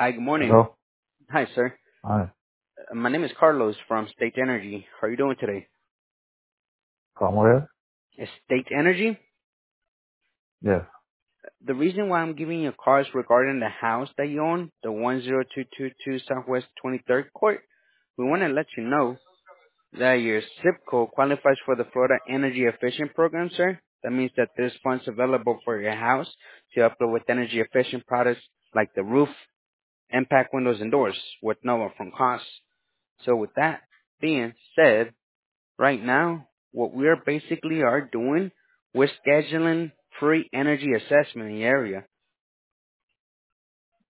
Hi, good morning. Hello? Hi, sir. Hi. My name is Carlos from State Energy. How are you doing today? From where? State Energy? Yes. The reason why I'm giving you a call is regarding the house that you own, the 10222 Southwest 23rd Court. We want to let you know that your zip code qualifies for the Florida Energy Efficient Program, sir. That means that there's funds available for your house to upgrade with energy efficient products like the roof, impact windows, and doors with no upfront costs. So with that being said, right now, what we are basically are doing, we're scheduling free energy assessment in the area.